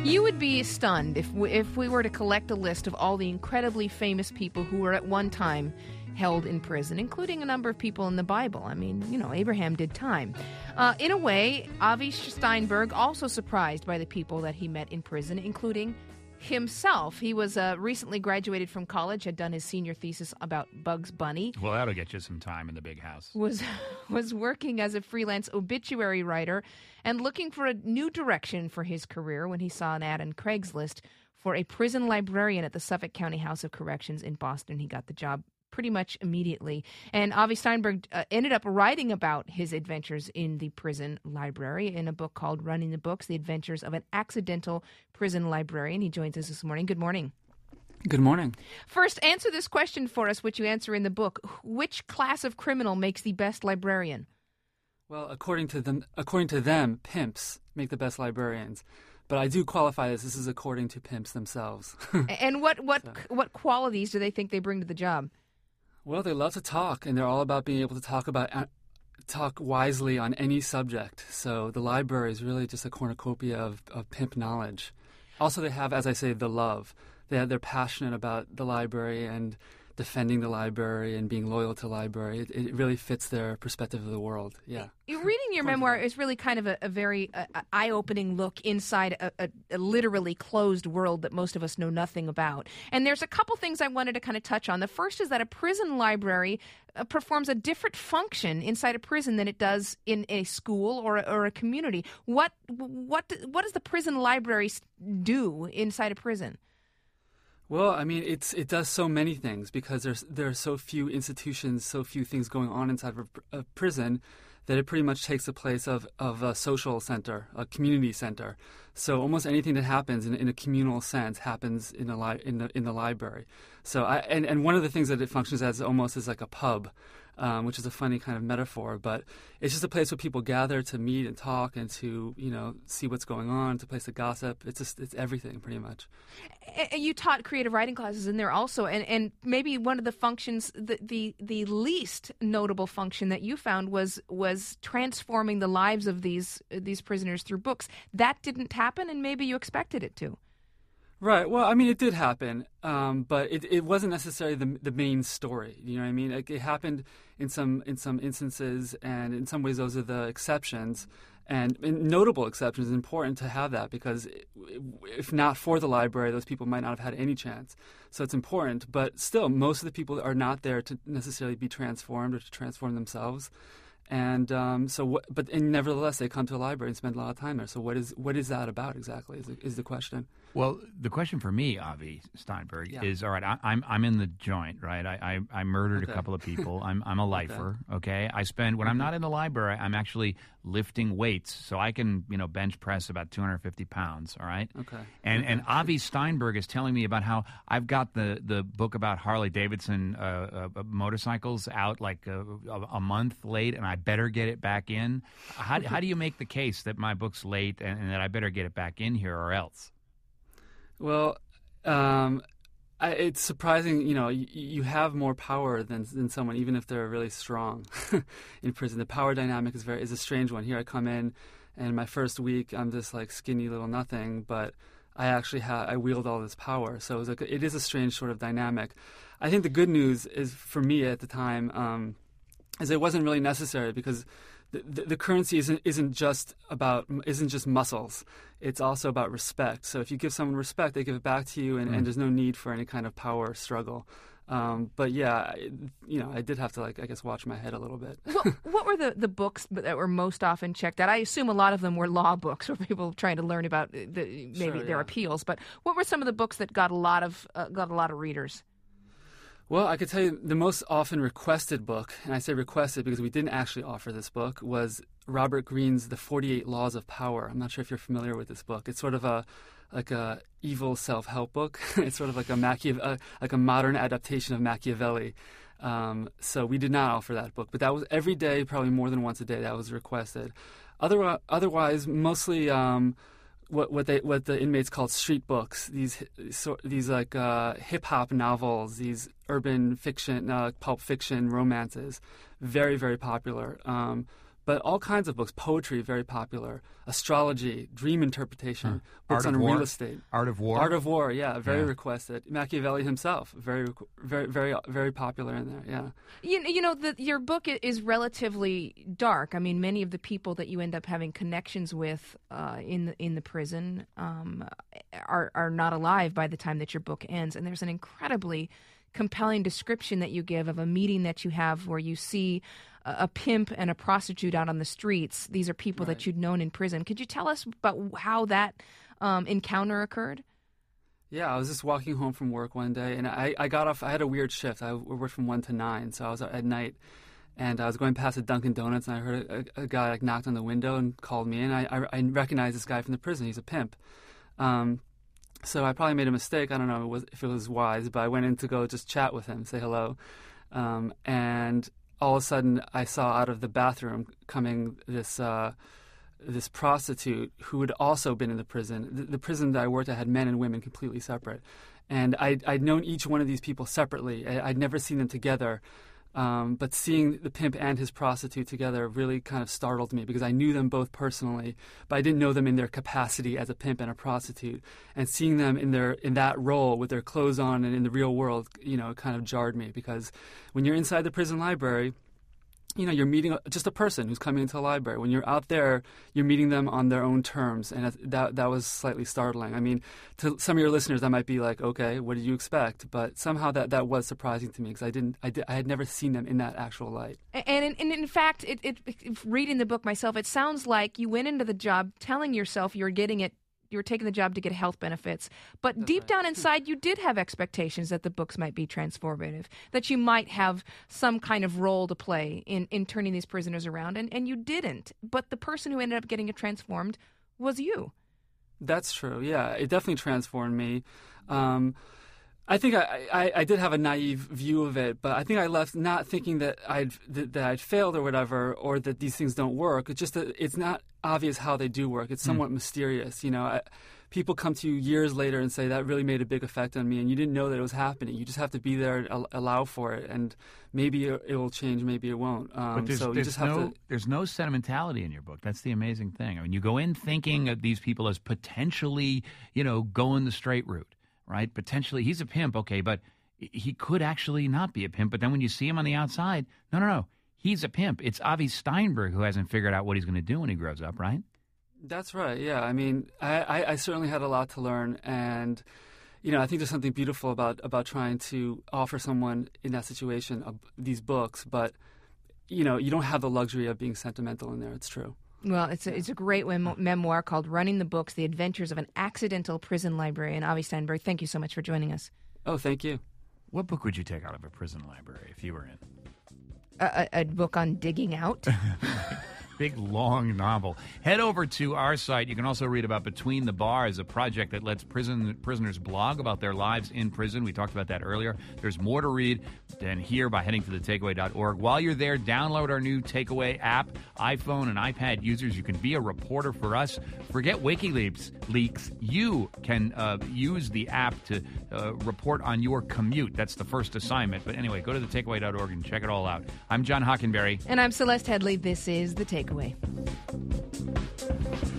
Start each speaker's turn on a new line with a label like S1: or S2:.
S1: You would be stunned if we were to collect a list of all the incredibly famous people who were at one time held in prison, including a number of people in the Bible. I mean, Abraham did time. In a way, Avi Steinberg also surprised by the people that he met in prison, including himself. He was recently graduated from college, had done his senior thesis about Bugs Bunny.
S2: Well, that'll get you some time in the big house.
S1: Was working as a freelance obituary writer and looking for a new direction for his career when he saw an ad on Craigslist for a prison librarian at the Suffolk County House of Corrections in Boston. He got the job pretty much immediately. And Avi Steinberg ended up writing about his adventures in the prison library in a book called Running the Books, The Adventures of an Accidental Prison Librarian. He joins us this morning. Good morning.
S3: Good morning.
S1: First, answer this question for us, which you answer in the book. Which class of criminal makes the best librarian?
S3: Well, according to them, pimps make the best librarians. But I do qualify this is according to pimps themselves.
S1: And what qualities do they think they bring to the job?
S3: Well, they love to talk, and they're all about being able to talk wisely on any subject. So the library is really just a cornucopia of pimp knowledge. Also, they have, as I say, the love. They're passionate about the library and defending the library and being loyal to the library. It really fits their perspective of the world. Yeah.
S1: Reading your memoir is really kind of a very eye-opening look inside a literally closed world that most of us know nothing about. And there's a couple things I wanted to kind of touch on. The first is that a prison library performs a different function inside a prison than it does in a school or a community. What does the prison library do inside a prison?
S3: Well, I mean, it does so many things because there are so few institutions, so few things going on inside of a prison that it pretty much takes the place of a social center, a community center. So almost anything that happens in a communal sense happens in the library. So and one of the things that it functions as almost is like a pub, which is a funny kind of metaphor, but it's just a place where people gather to meet and talk and to see what's going on. It's a place to gossip. It's everything pretty much.
S1: You taught creative writing classes in there also, and maybe one of the functions, the least notable function that you found was transforming the lives of these prisoners through books. That didn't happen, and maybe you expected it to.
S3: Right. Well, I mean, it did happen, but it wasn't necessarily the main story. You know what I mean? Like, it happened in some instances, and in some ways, those are the exceptions. And notable exceptions. It's important to have that because if not for the library, those people might not have had any chance. So it's important. But still, most of the people are not there to necessarily be transformed or to transform themselves. And nevertheless, they come to a library and spend a lot of time there. So what is that about exactly? Is the question?
S2: Well, the question for me, Avi Steinberg, is all right. I'm in the joint, right? I murdered a couple of people. I'm a lifer. Okay. I spend when I'm not in the library, I'm actually lifting weights, so I can bench press about 250 pounds. All right.
S3: Okay.
S2: And Avi Steinberg is telling me about how I've got the book about Harley Davidson motorcycles out like a month late, and I better get it back in. How do you make the case that my book's late and that I better get it back in here or else?
S3: Well, it's surprising. You have more power than someone, even if they're really strong in prison. The power dynamic is a strange one. Here I come in, and my first week I'm this like skinny little nothing, but I actually I wield all this power. So it is a strange sort of dynamic. I think the good news is for me at the time is it wasn't really necessary because the currency isn't just muscles. It's also about respect. So if you give someone respect, they give it back to you, and there's no need for any kind of power struggle. But yeah, I did have to watch my head a little bit.
S1: What were the books that were most often checked out? I assume a lot of them were law books, or people trying to learn about their appeals. But what were some of the books that got a lot of readers?
S3: Well, I could tell you the most often requested book, and I say requested because we didn't actually offer this book, was Robert Greene's The 48 Laws of Power. I'm not sure if you're familiar with this book. It's sort of a evil self-help book. It's sort of like a modern adaptation of Machiavelli. So we did not offer that book, but that was every day, probably more than once a day, that was requested. Otherwise, mostly what the inmates called street books. These hip hop novels, these urban fiction, pulp fiction romances, very, very popular. but all kinds of books. Poetry, very popular. Astrology, dream interpretation, books on real estate.
S2: Art of War?
S3: Art of War, yeah, very requested. Machiavelli himself, very, very, very, very popular in there, yeah.
S1: You know, your book is relatively dark. I mean, many of the people that you end up having connections with in the prison are not alive by the time that your book ends, and there's an incredibly compelling description that you give of a meeting that you have where you see a pimp and a prostitute out on the streets. These are people that you'd known in prison. Could you tell us about how that encounter occurred?
S3: Yeah, I was just walking home from work one day, and I got off. I had a weird shift. I worked from 1 to 9, so I was at night, and I was going past a Dunkin' Donuts, and I heard a guy like knocked on the window and called me in. I recognized this guy from the prison. He's a pimp. So I probably made a mistake. I don't know if it was wise, but I went in to go just chat with him, say hello, and all of a sudden, I saw out of the bathroom coming this prostitute who had also been in the prison. The prison that I worked at had men and women completely separate. And I'd known each one of these people separately. I'd never seen them together. But seeing the pimp and his prostitute together really kind of startled me because I knew them both personally, but I didn't know them in their capacity as a pimp and a prostitute. And seeing them in that role with their clothes on and in the real world, you know, it kind of jarred me because when you're inside the prison library, you know, you're meeting just a person who's coming into a library. When you're out there, you're meeting them on their own terms, and that was slightly startling. I mean, to some of your listeners, that might be like, okay, what did you expect? But somehow that was surprising to me because I had never seen them in that actual light.
S1: And in fact, reading the book myself, it sounds like you went into the job telling yourself you were taking the job to get health benefits. But
S3: That's
S1: deep
S3: right.
S1: down inside, you did have expectations that the books might be transformative, that you might have some kind of role to play in turning these prisoners around, and you didn't. But the person who ended up getting it transformed was you.
S3: That's true, yeah. It definitely transformed me. I think I did have a naive view of it, but I think I left not thinking that I'd failed or whatever, or that these things don't work. It's just that it's not obvious how they do work. It's somewhat mysterious. You know, people come to you years later and say that really made a big effect on me, and you didn't know that it was happening. You just have to be there and allow for it, and maybe it will change, maybe it won't.
S2: But there's no sentimentality in your book. That's the amazing thing. I mean, you go in thinking of these people as potentially, you know, going the straight route. Right? Potentially, he's a pimp, okay, but he could actually not be a pimp. But then when you see him on the outside, no, he's a pimp. It's Avi Steinberg who hasn't figured out what he's going to do when he grows up, right?
S3: That's right, yeah. I mean, I certainly had a lot to learn, and, you know, I think there's something beautiful about trying to offer someone in that situation these books, but, you know, you don't have the luxury of being sentimental in there. It's true.
S1: Well, it's a great memoir called Running the Books, The Adventures of an Accidental Prison Librarian. Avi Steinberg, thank you so much for joining us.
S3: Oh, thank you.
S2: What book would you take out of a prison library if you were in?
S1: A book on digging out.
S2: Big, long novel. Head over to our site. You can also read about Between the Bars, a project that lets prisoners blog about their lives in prison. We talked about that earlier. There's more to read and hear by heading to thetakeaway.org. While you're there, download our new Takeaway app. iPhone and iPad users, you can be a reporter for us. Forget WikiLeaks leaks. You can use the app to report on your commute. That's the first assignment. But anyway, go to thetakeaway.org and check it all out. I'm John Hockenberry.
S1: And I'm Celeste Headley. This is The Takeaway.